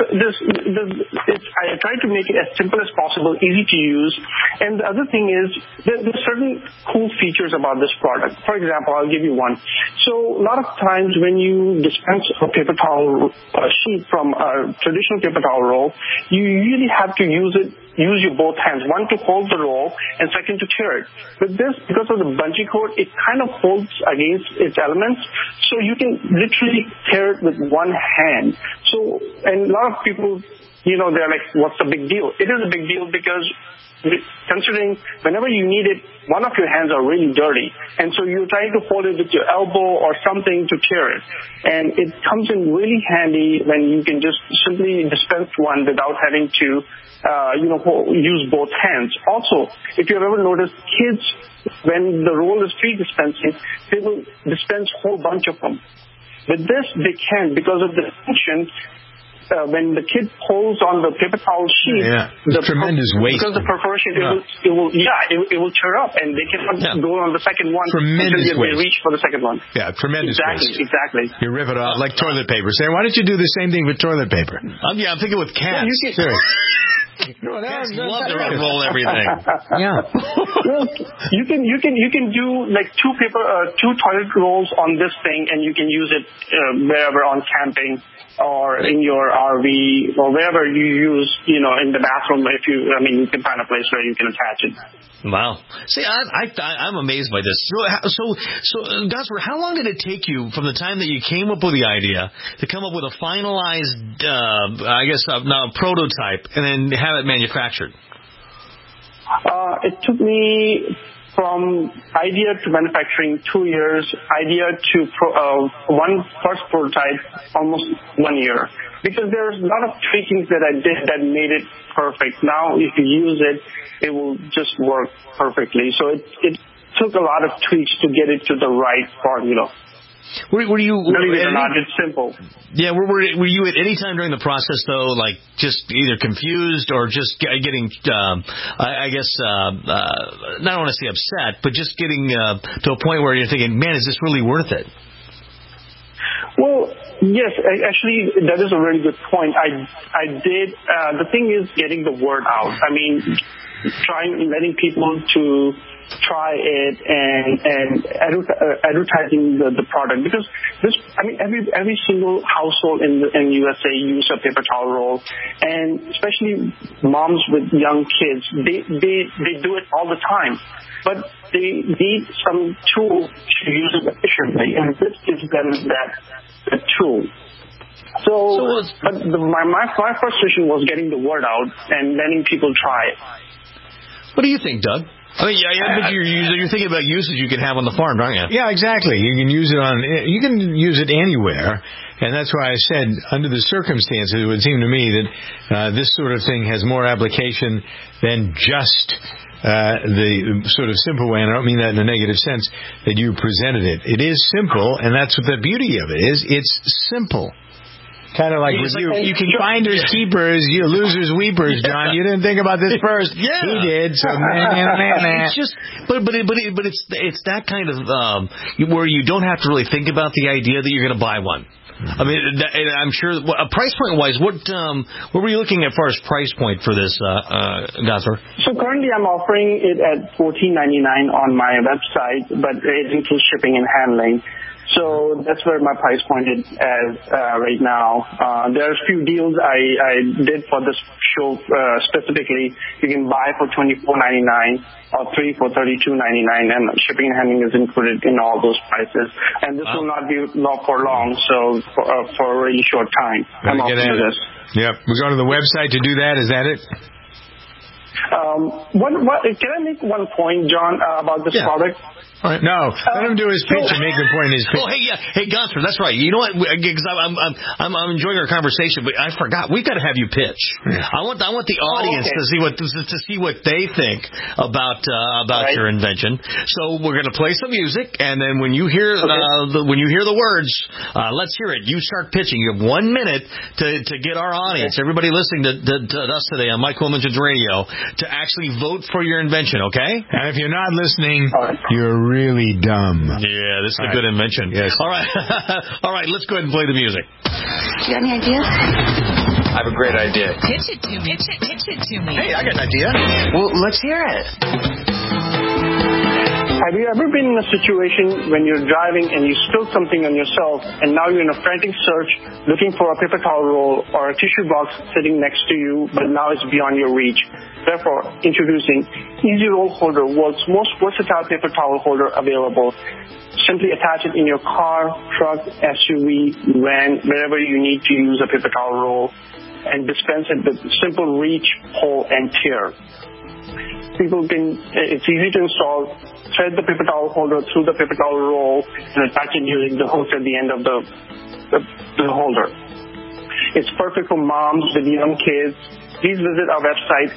I tried to make it as simple as possible, easy to use. And the other thing is, there's certain cool features about this product. For example, I'll give you one. So a lot of times when you dispense a paper towel sheet from a traditional paper towel roll, you usually have to use your both hands, one to hold the roll and second to tear it. With this, because of the bungee cord, it kind of holds against its elements, so you can literally tear it with one hand. So, and a lot of people, they're like, what's the big deal? It is a big deal because considering whenever you need it, one of your hands are really dirty, and so you're trying to hold it with your elbow or something to tear it. And it comes in really handy when you can just simply dispense one without having to use both hands. Also, if you've ever noticed, kids, when the roll is free dispensing, they will dispense a whole bunch of them. With this, they can, because of the function. When the kid pulls on the paper towel sheet, tremendous waste. Because the perforation, it will tear up, and they cannot go on the second one tremendous until they reach for the second one. Yeah, tremendous waste. Exactly. You rip it off like toilet paper. Say, why don't you do the same thing with toilet paper? I'm thinking with cats. Cats love to unroll everything. Well, you can do like two toilet rolls on this thing, and you can use it wherever on camping or in your RV or wherever you use, in the bathroom. You can find a place where you can attach it. Wow. See, I'm amazed by this. So, Gosper, how long did it take you from the time that you came up with the idea to come up with a finalized, prototype and then have it manufactured? It took me from idea to manufacturing 2 years, idea to first prototype almost 1 year. Because there's a lot of tweakings that I did that made it perfect. Now, if you use it, it will just work perfectly. So it took a lot of tweaks to get it to the right formula. Were you? Believe it or not, it's simple. Yeah, were you at any time during the process though, like just either confused or just getting, I don't want to say upset, but just getting to a point where you're thinking, man, is this really worth it? Well, Yes, actually, that is a really good point. I did. The thing is getting the word out. I mean, letting people to try it and advertising the product, because every single household in USA use a paper towel roll, and especially moms with young kids, they do it all the time, but they need some tool to use it efficiently, and this gives them that tool. My frustration was getting the word out and letting people try it. What do you think, Doug? I mean, but you're thinking about uses you can have on the farm, aren't you? Yeah, exactly. You can use it anywhere, and that's why I said under the circumstances, it would seem to me that this sort of thing has more application than just the sort of simple way, and I don't mean that in a negative sense, that you presented it. It is simple, and that's what the beauty of it is. It's simple. Kind of like with you can finders keepers, you losers weepers, John. You didn't think about this first. Yeah, he did. So it's just, but it's that kind of where you don't have to really think about the idea that you're going to buy one. I mean, I'm sure. Price point wise, what were you looking at as far as price point for this, Gosper? So currently, I'm offering it at $14.99 on my website, but it includes shipping and handling. So that's where my price point is right now. There are a few deals I did for this show specifically. You can buy for $24.99 or 3 for $32.99, and shipping and handling is included in all those prices. And this will not be for long, so for a really short time. I'm offering this. Yep. We go to the website to do that. Is that it? Can I make one point, John, about this product? All right. No, let him do his pitch and make the point in his pitch. Oh, hey, Gosper, that's right. You know what? Because I'm enjoying our conversation, but I forgot we've got to have you pitch. Yeah. I want the audience to see what they think about your invention. So we're going to play some music, and then when you hear the words, let's hear it. You start pitching. You have 1 minute to get our audience, everybody listening to us today on Mike Williams Radio, to actually vote for your invention. Okay? And if you're not listening, you're really dumb. Yeah, this is a good invention. Yes. All right. All right, let's go ahead and play the music. Do you have any ideas? I have a great idea. Pitch it to me. Hey, I got an idea. Well, let's hear it. Have you ever been in a situation when you're driving and you spill something on yourself, and now you're in a frantic search looking for a paper towel roll or a tissue box sitting next to you, but now it's beyond your reach? Therefore, introducing Easy Roll Holder, world's most versatile paper towel holder available. Simply attach it in your car, truck, SUV, van, wherever you need to use a paper towel roll, and dispense it with simple reach, pull, and tear. It's easy to install. Thread the paper towel holder through the paper towel roll and attach it using the hook at the end of the holder. It's perfect for moms with young kids. Please visit our website,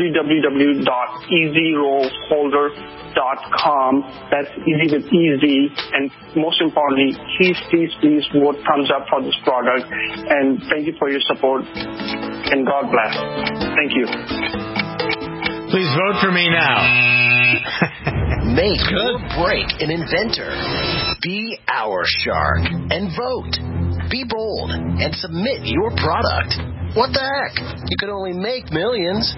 www.easyrollholder.com. That's easy with easy. And most importantly, please vote thumbs up for this product. And thank you for your support. And God bless. Thank you. Please vote for me now. Make or break an inventor. Be our shark and vote. Be bold and submit your product. What the heck? You could only make millions.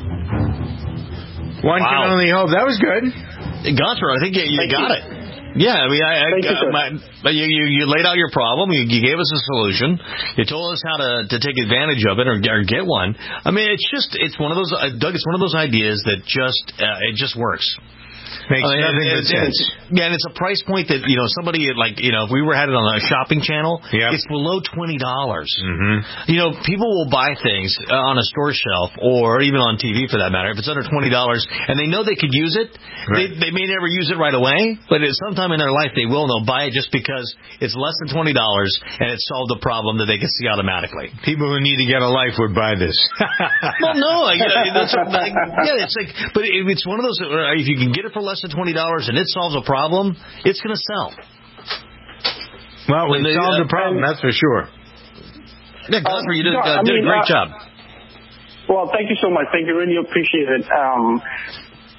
One can only hope. That was good. Gosper, I think you got it. Yeah, I mean, you laid out your problem. You gave us a solution. You told us how to take advantage of it or get one. I mean, it's one of those, Doug. It's one of those ideas that it just works. Makes nothing but sense. Yeah, and it's a price point that, somebody if we had it on a shopping channel, it's below $20. Mm-hmm. People will buy things on a store shelf or even on TV for that matter. If it's under $20 and they know they could use it, they may never use it right away, but at some time in their life they will. And they'll buy it just because it's less than $20 and it solved a problem that they can see automatically. People who need to get a life would buy this. Well, no, it's like, but it's one of those. If you can get it for less than $20 and it solves a problem, it's going to sell. Well, we solved the problem, that's for sure. Yeah, Gosper, you did a great job. Well, thank you so much. Thank you. Really appreciate it.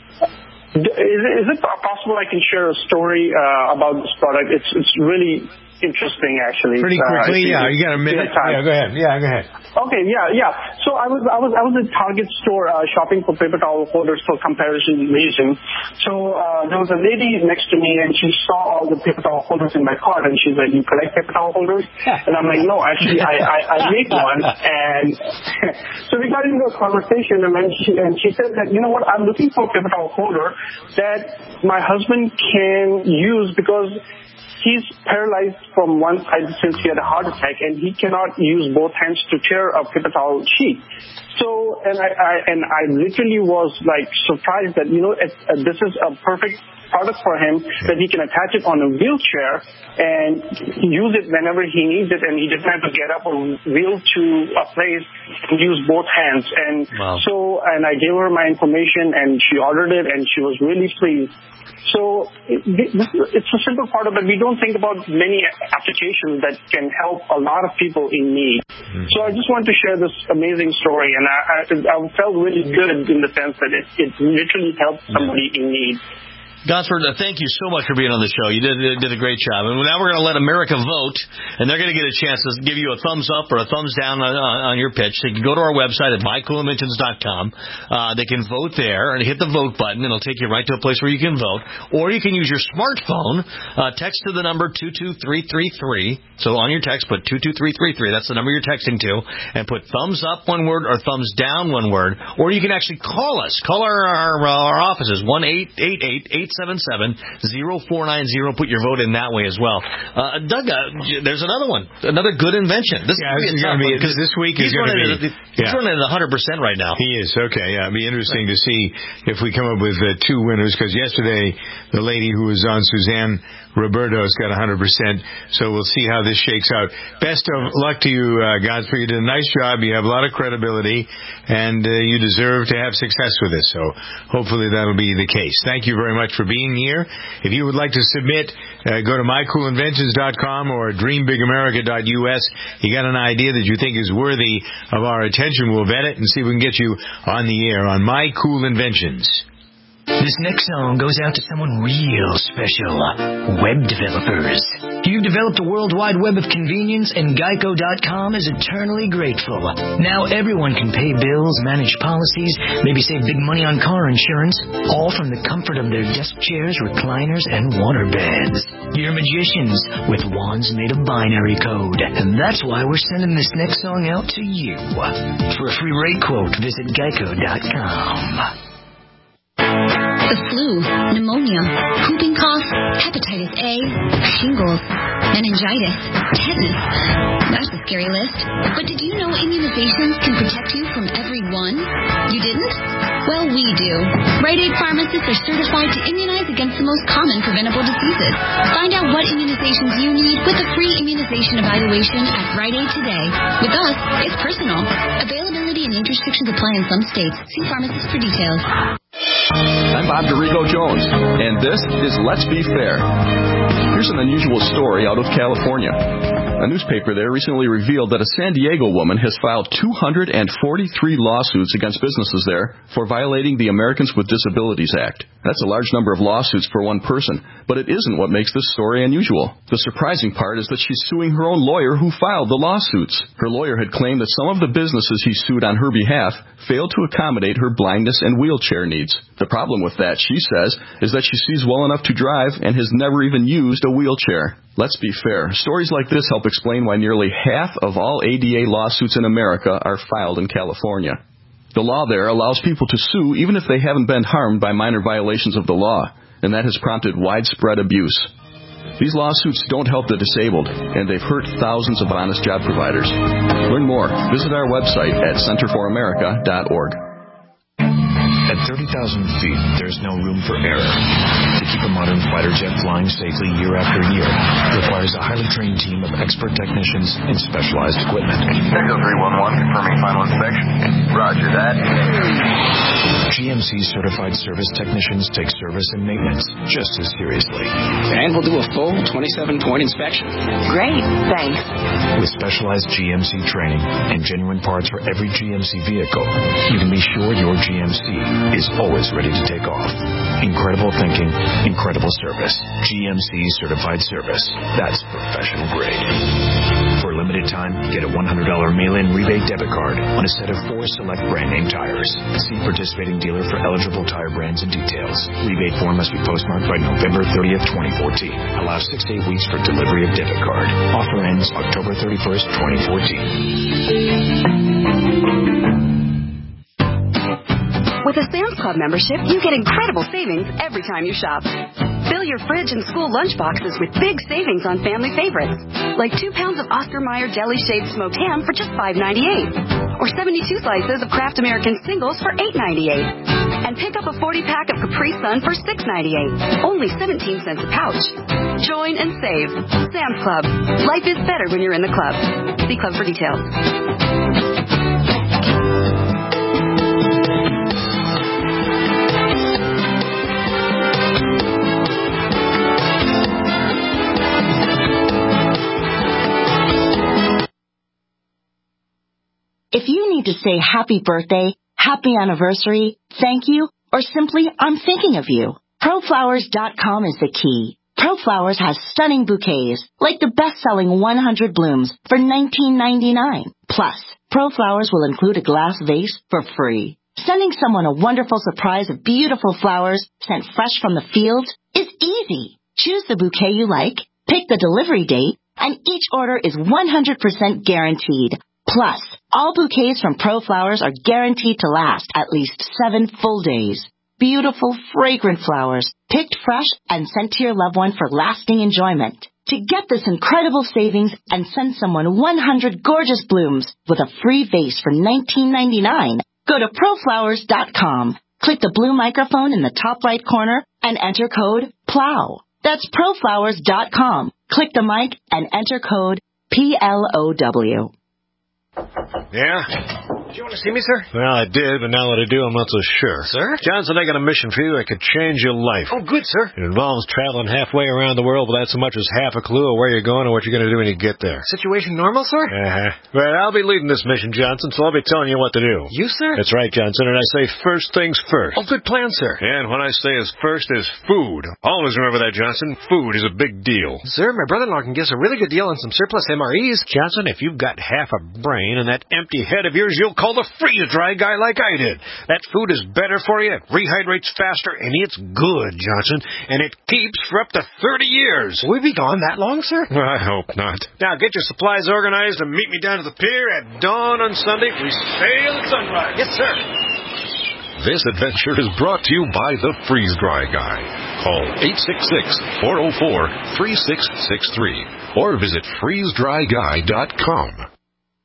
Is it possible I can share a story about this product? It's really interesting, actually. Pretty quickly, you got a minute. Yeah, go ahead. Okay, yeah. So I was at Target store shopping for paper towel holders for comparison reason. So there was a lady next to me, and she saw all the paper towel holders in my cart, and she's like, "You collect paper towel holders?" And I'm like, "No, actually, I make one." And so we got into a conversation, and she said that, "You know what? I'm looking for a paper towel holder that my husband can use because he's paralyzed from one side since he had a heart attack, and he cannot use both hands to tear a paper towel sheet." So, and I literally was like surprised that, this is a perfect product for him, that he can attach it on a wheelchair and use it whenever he needs it, and he doesn't have to get up or wheel to a place and use both hands. And so, and I gave her my information, and she ordered it, and she was really pleased. So it's a simple product, but we don't think about many applications that can help a lot of people in need. So I just want to share this amazing story, and I felt really good in the sense that it literally helped somebody in need. Gosford, thank you so much for being on the show. You did a great job. And now we're going to let America vote, and they're going to get a chance to give you a thumbs up or a thumbs down on your pitch. They can go to our website at mycoolinventions.com. They can vote there and hit the vote button, and it'll take you right to a place where you can vote. Or you can use your smartphone, text to the number 22333. So on your text, put 22333. That's the number you're texting to, and put thumbs up one word or thumbs down one word. Or you can actually call us. Call our offices, 1-888-877-0490. Put your vote in that way as well. Doug, there's another one. Another good invention. This is going to be this week is going to be. He's running at 100% right now. He is. Okay. Yeah. It'll be interesting to see if we come up with two winners, because yesterday the lady who was on, Suzanne Roberto's, got 100%. So we'll see how this shakes out. Best of luck to you, Godfrey. You did a nice job. You have a lot of credibility, and you deserve to have success with this. So hopefully that'll be the case. Thank you very much for being here. If you would like to submit, go to mycoolinventions.com or dreambigamerica.us. You got an idea that you think is worthy of our attention, we'll vet it and see if we can get you on the air on My Cool Inventions. This next song goes out to someone real special. Web developers. You've developed a worldwide web of convenience, and Geico.com is eternally grateful. Now everyone can pay bills, manage policies, maybe save big money on car insurance, all from the comfort of their desk chairs, recliners, and waterbeds. You're magicians with wands made of binary code, and that's why we're sending this next song out to you. For a free rate quote, visit Geico.com. The flu, pneumonia, whooping cough, hepatitis A, shingles, meningitis, tetanus. That's a scary list. But did you know immunizations can protect you from every one? You didn't? Well, we do. Rite Aid pharmacists are certified to immunize against the most common preventable diseases. Find out what immunizations you need with a free immunization evaluation at Rite Aid today. With us, it's personal. Availability and age restrictions apply in some states. See pharmacist for details. I'm Bob DeRigo-Jones, and this is Let's Be Fair. Here's an unusual story out of California. A newspaper there recently revealed that a San Diego woman has filed 243 lawsuits against businesses there for violating the Americans with Disabilities Act. That's a large number of lawsuits for one person, but it isn't what makes this story unusual. The surprising part is that she's suing her own lawyer who filed the lawsuits. Her lawyer had claimed that some of the businesses he sued on her behalf failed to accommodate her blindness and wheelchair needs. The problem with that, she says, is that she sees well enough to drive and has never even used a wheelchair. Let's be fair. Stories like this help explain why nearly half of all ADA lawsuits in America are filed in California. The law there allows people to sue even if they haven't been harmed by minor violations of the law, and that has prompted widespread abuse. These lawsuits don't help the disabled, and they've hurt thousands of honest job providers. Learn more. Visit our website at centerforamerica.org. At 30,000 feet, there's no room for error. To keep a modern fighter jet flying safely year after year requires a highly trained team of expert technicians and specialized equipment. Echo 311, confirming final inspection. Roger that. GM GMC certified service technicians take service and maintenance just as seriously. And we'll do a full 27-point inspection. Great, thanks. With specialized GMC training and genuine parts for every GMC vehicle, you can be sure your GMC is always ready to take off. Incredible thinking, incredible service. GMC certified service. That's professional grade. For a limited time, get a $100 mail-in rebate debit card on a set of 4 select brand name tires. See participating dealer for eligible tire brands and details. Rebate form must be postmarked by November 30th, 2014. Allow 6 to 8 weeks for delivery of debit card. Offer ends October 31st, 2014. With a Sam's Club membership, you get incredible savings every time you shop. Fill your fridge and school lunch boxes with big savings on family favorites, like 2 pounds of Oscar Mayer deli shaved smoked ham for just $5.98, or 72 slices of Kraft American Singles for $8.98. And pick up a 40-pack of Capri Sun for $6.98, only 17 cents a pouch. Join and save. Sam's Club. Life is better when you're in the club. See club for details. If you need to say happy birthday, happy anniversary, thank you, or simply I'm thinking of you, ProFlowers.com is the key. ProFlowers has stunning bouquets, like the best-selling 100 blooms for $19.99. Plus, ProFlowers will include a glass vase for free. Sending someone a wonderful surprise of beautiful flowers sent fresh from the field is easy. Choose the bouquet you like, pick the delivery date, and each order is 100% guaranteed. Plus, all bouquets from ProFlowers are guaranteed to last at least 7 full days. Beautiful, fragrant flowers, picked fresh and sent to your loved one for lasting enjoyment. To get this incredible savings and send someone 100 gorgeous blooms with a free vase for $19.99, go to ProFlowers.com. Click the blue microphone in the top right corner and enter code PLOW. That's ProFlowers.com. Click the mic and enter code PLOW. Yeah? Did you want to see me, sir? Well, I did, but now that I do, I'm not so sure. Sir? Johnson, I got a mission for you that could change your life. Oh, good, sir. It involves traveling halfway around the world without so much as half a clue of where you're going or what you're going to do when you get there. Situation normal, sir? Uh-huh. Well, I'll be leading this mission, Johnson, so I'll be telling you what to do. You, sir? That's right, Johnson, and I say first things first. Oh, good plan, sir. And what I say is first is food. Always remember that, Johnson. Food is a big deal. Sir, my brother-in-law can give us a really good deal on some surplus MREs. Johnson, if you've got half a brain and that empty head of yours, you'll call the freeze-dry guy like I did. That food is better for you, it rehydrates faster, and it's good, Johnson, and it keeps for up to 30 years. Will we be gone that long, sir? I hope not. Now, get your supplies organized and meet me down to the pier at dawn on Sunday. We sail at sunrise. Yes, sir. This adventure is brought to you by the Freeze-Dry Guy. Call 866-404-3663 or visit freezedryguy.com.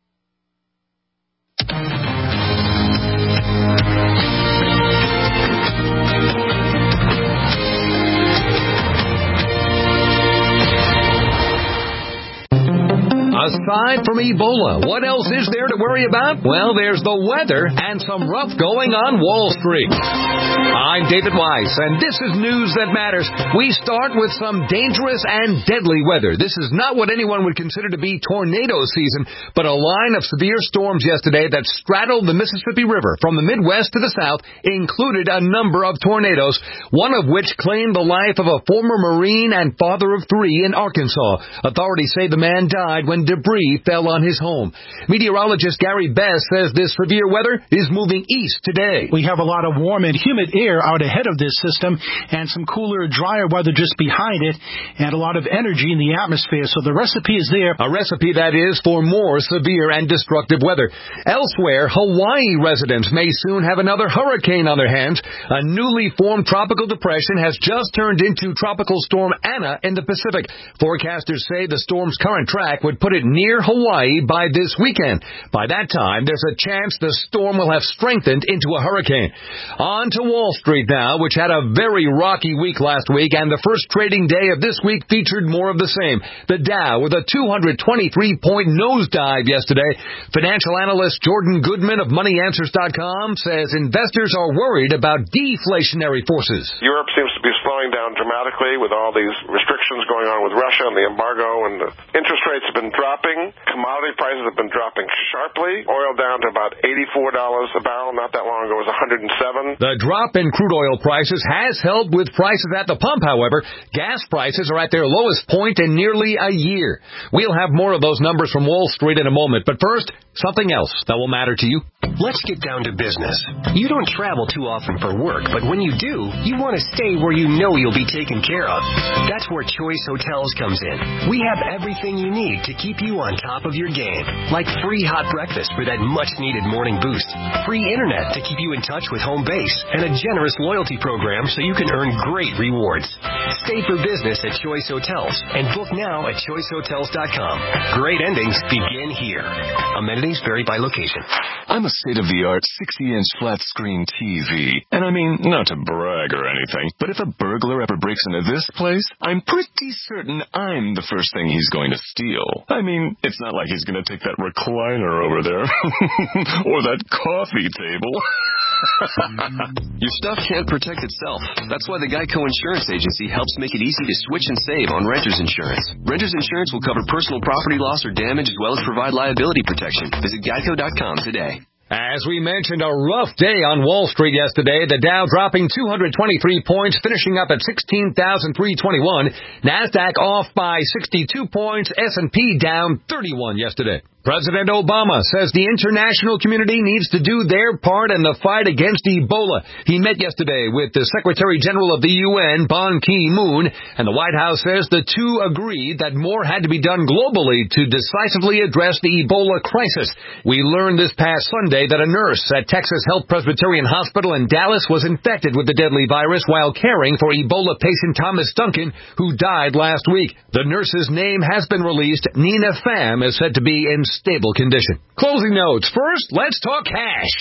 Aside from Ebola, what else is there to worry about? Well, there's the weather and some rough going on Wall Street. I'm David Weiss, and this is News That Matters. We start with some dangerous and deadly weather. This is not what anyone would consider to be tornado season, but a line of severe storms yesterday that straddled the Mississippi River from the Midwest to the South included a number of tornadoes, one of which claimed the life of a former Marine and father of 3 in Arkansas. Authorities say the man died when debris fell on his home. Meteorologist Gary Best says this severe weather is moving east today. We have a lot of warm and humid air out ahead of this system and some cooler, drier weather just behind it and a lot of energy in the atmosphere. So the recipe is there. A recipe, that is, for more severe and destructive weather. Elsewhere, Hawaii residents may soon have another hurricane on their hands. A newly formed tropical depression has just turned into Tropical Storm Ana in the Pacific. Forecasters say the storm's current track would put it near near Hawaii by this weekend. By that time, there's a chance the storm will have strengthened into a hurricane. On to Wall Street now, which had a very rocky week last week, and the first trading day of this week featured more of the same. The Dow with a 223-point nosedive yesterday. Financial analyst Jordan Goodman of MoneyAnswers.com says investors are worried about deflationary forces. Europe seems to be slowing down dramatically with all these restrictions going on with Russia and the embargo, and the interest rates have been dropping. Commodity prices have been dropping sharply. Oil down to about $84 a barrel. Not that long ago it was $107. The drop in crude oil prices has helped with prices at the pump, however. Gas prices are at their lowest point in nearly a year. We'll have more of those numbers from Wall Street in a moment, but first, something else that will matter to you. Let's get down to business. You don't travel too often for work, but when you do, you want to stay where you know you'll be taken care of. That's where Choice Hotels comes in. We have everything you need to keep you on top of your game, like free hot breakfast for that much-needed morning boost, free internet to keep you in touch with home base, and a generous loyalty program so you can earn great rewards. Stay for business at Choice Hotels and book now at choicehotels.com. Great endings begin here. Amenities vary by location. I'm a state-of-the-art 60-inch flat-screen TV. And I mean, not to brag or anything, but if a burglar ever breaks into this place, I'm pretty certain I'm the first thing he's going to steal. I mean, it's not like he's going to take that recliner over there. Or that coffee table. Your stuff can't protect itself. That's why the Geico Insurance Agency helps make it easy to switch and save on renter's insurance. Renter's insurance will cover personal property loss or damage as well as provide liability protection. Visit geico.com today. As we mentioned, a rough day on Wall Street yesterday. The Dow dropping 223 points, finishing up at 16,321. NASDAQ off by 62 points. S&P down 31 yesterday. President Obama says the international community needs to do their part in the fight against Ebola. He met yesterday with the Secretary General of the UN, Ban Ki-moon, and the White House says the two agreed that more had to be done globally to decisively address the Ebola crisis. We learned this past Sunday that a nurse at Texas Health Presbyterian Hospital in Dallas was infected with the deadly virus while caring for Ebola patient Thomas Duncan, who died last week. The nurse's name has been released. Nina Pham is said to be in stable condition. Closing notes. First, let's talk cash.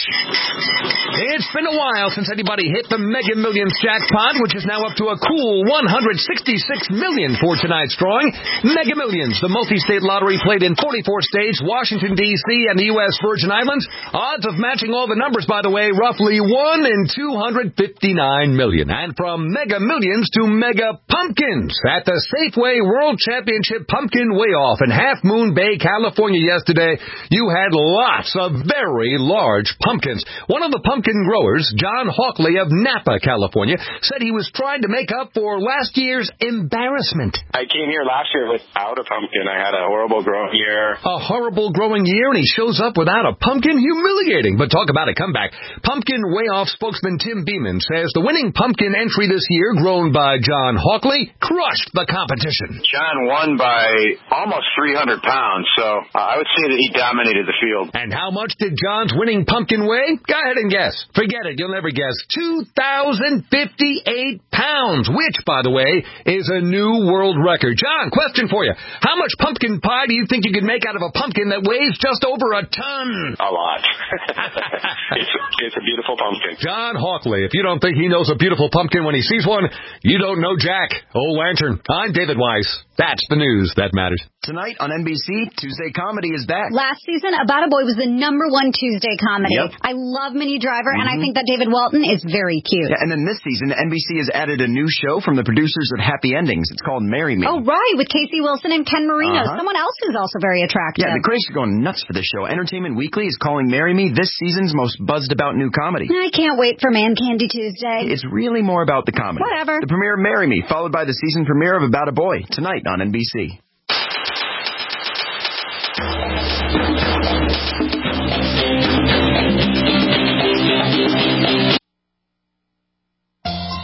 It's been a while since anybody hit the Mega Millions jackpot, which is now up to a cool $166 million for tonight's drawing. Mega Millions, the multi-state lottery played in 44 states, Washington, D.C., and the U.S. Virgin Islands. Odds of matching all the numbers, by the way, roughly 1 in 259 million. And from Mega Millions to Mega Pumpkins at the Safeway World Championship Pumpkin Weigh-Off in Half Moon Bay, California yesterday, you had lots of very large pumpkins. One of the pumpkin growers, John Hawkley of Napa, California, said he was trying to make up for last year's embarrassment. I came here last year without a pumpkin. I had a horrible growing year. A horrible growing year, and he shows up without a pumpkin? Humiliating. But talk about a comeback. Pumpkin Weigh-Off spokesman Tim Beeman says the winning pumpkin entry this year, grown by John Hawkley, crushed the competition. John won by almost 300 pounds, so I would say that he dominated the field. And how much did John's winning pumpkin weigh? Go ahead and guess. Forget it. You'll never guess. 2,058 pounds, which, by the way, is a new world record. John, question for you. How much pumpkin pie do you think you could make out of a pumpkin that weighs just over a ton? A lot. It's a beautiful pumpkin. John Hawkley. If you don't think he knows a beautiful pumpkin when he sees one, you don't know Jack. Old Lantern. I'm David Weiss. That's the news that matters. Tonight on NBC, Tuesday Comedy is back. Last season, About a Boy was the #1 Tuesday comedy. Yep. I love Minnie Driver, and I think that David Walton is very cute. Yeah, and then this season, NBC has added a new show from the producers of Happy Endings. It's called Marry Me. Oh, right, with Casey Wilson and Ken Marino. Someone else who's also very attractive. Yeah, the critics are going nuts for this show. Entertainment Weekly is calling Marry Me this season's most buzzed-about new comedy. I can't wait for Man Candy Tuesday. It's really more about the comedy. Whatever. The premiere of Marry Me, followed by the season premiere of About a Boy, tonight on NBC.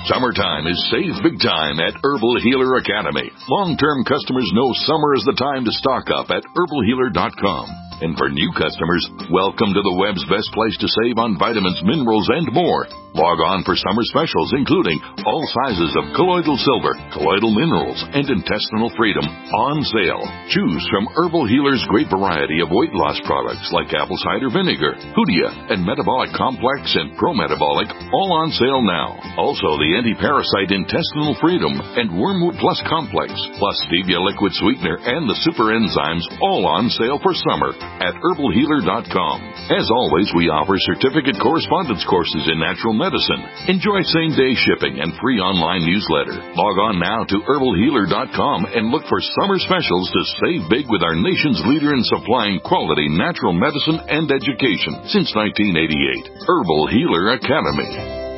Summertime is save big time at Herbal Healer Academy. Long-term customers know summer is the time to stock up at herbalhealer.com. And for new customers, welcome to the web's best place to save on vitamins, minerals, and more. Log on for summer specials, including all sizes of colloidal silver, colloidal minerals, and intestinal freedom on sale. Choose from Herbal Healer's great variety of weight loss products like apple cider vinegar, Hoodia, and Metabolic Complex and Pro-Metabolic, all on sale now. Also, the anti-parasite intestinal freedom and Wormwood Plus Complex, plus stevia liquid sweetener and the super enzymes, all on sale for summer at herbalhealer.com. As always, we offer certificate correspondence courses in natural medicine. Enjoy same-day shipping and free online newsletter. Log on now to herbalhealer.com and look for summer specials to save big with our nation's leader in supplying quality natural medicine and education since 1988. Herbal Healer Academy.